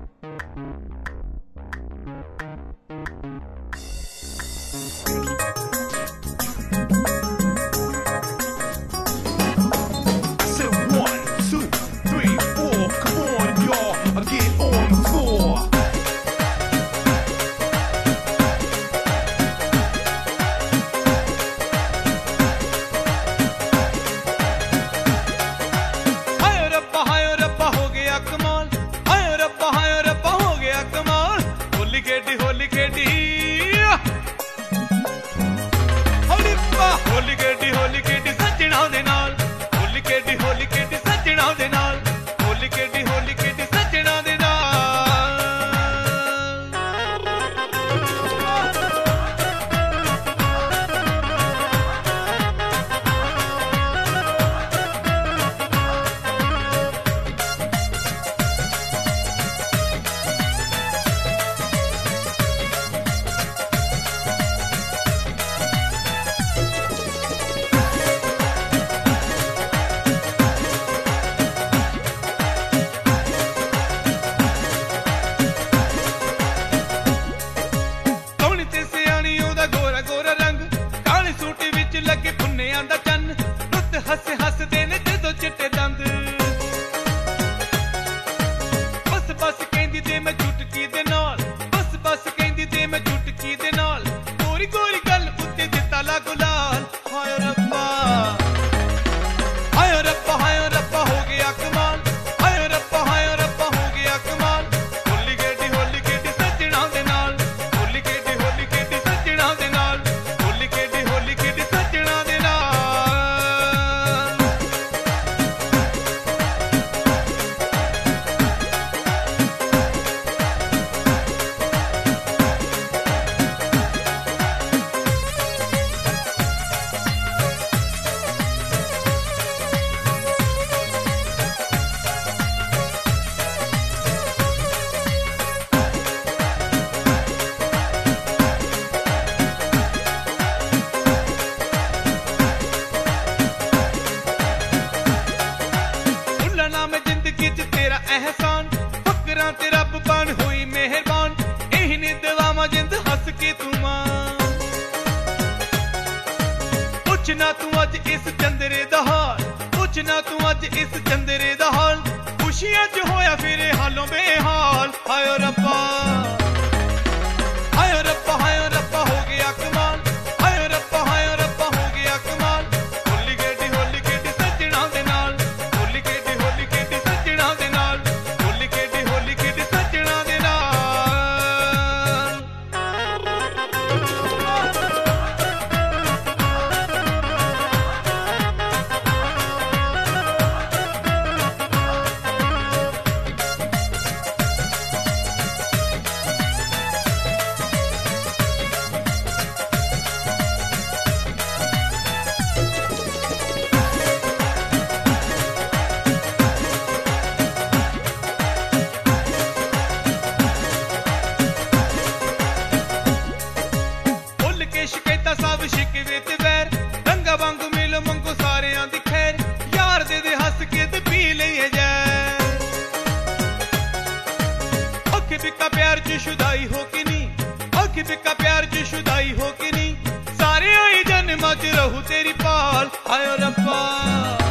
पुछना तू अज इस चंदरे दा हाल, पुछना तू अज इस चंदरे दा हाल, खुशियां च होया फिरे हालों बेहाल। हाय रब्बा हाय रब्बा हाय रब्बा हो गया कमाल, हाय रब्बा हो गया कमाल। होली खेडी सजना दे नाल, होली खेडी सजना दे नाल, होली खेडी सजना दे नाल। शिकायत सब शिकवे ते वैर, रंगा वांग मिलो मंगो सारे दी खैर, यार दे हस के ते पी लिए जैर। अख बिका प्यार च शुदाई हो कि नहीं, अख बिका प्यार च शुदाई हो कि नहीं, सारे आई जन्म च रहू तेरी पाल। हाय रब्बा